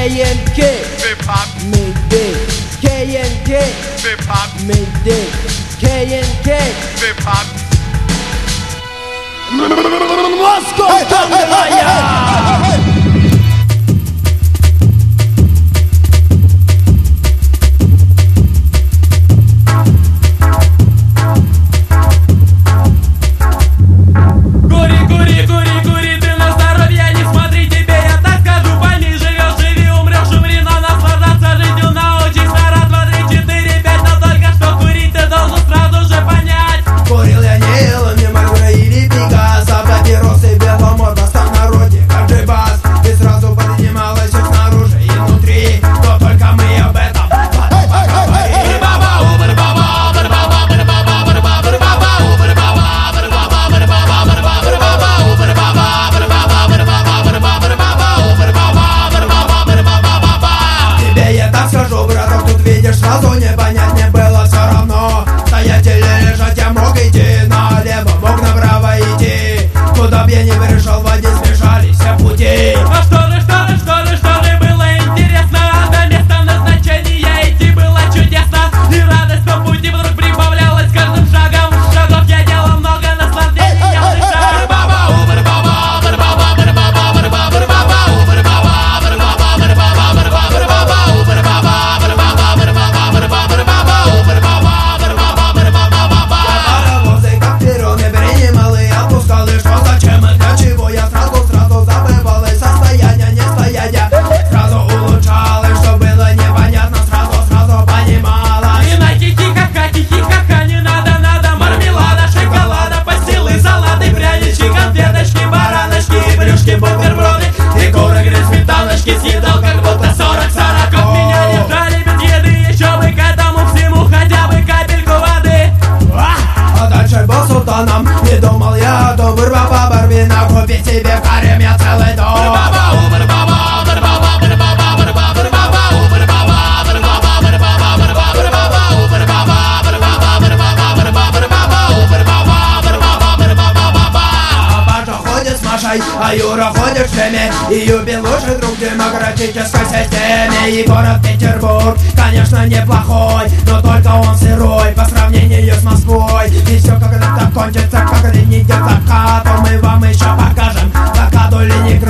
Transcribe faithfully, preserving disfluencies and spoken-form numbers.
K N K, Hip-Hop, Mayday, K N K, Hip-Hop, Mayday, K N K, Hip-Hop. Московская! Сразу не понять не было все равно, стоять или лежать я мог идти налево, мог направо идти. Куда б я не пришел, в воде смешались все пути. А что же, что же, что же, что же было интересно? До места назначения идти было чудесно. И радость по пути вдруг прибавлялась с каждым шагом. Шагов я делал много, наслаждений я дышал. Бутерброды и куры грыз сметаночки съедал, как будто сорок сороков. Меня не жали без еды, еще бы к этому всему хотя бы капельку воды. А дальше был султаном, не думал я, то вырва по барвина, купить себе карем я целый дом. А Юра ходит в шлеме и Юбин лучший друг в демократической системе. И город Петербург, конечно, неплохой, но только он сырой по сравнению с Москвой. И все когда-то кончится, как не идет закат, то мы вам еще покажем блокаду Ленинграда.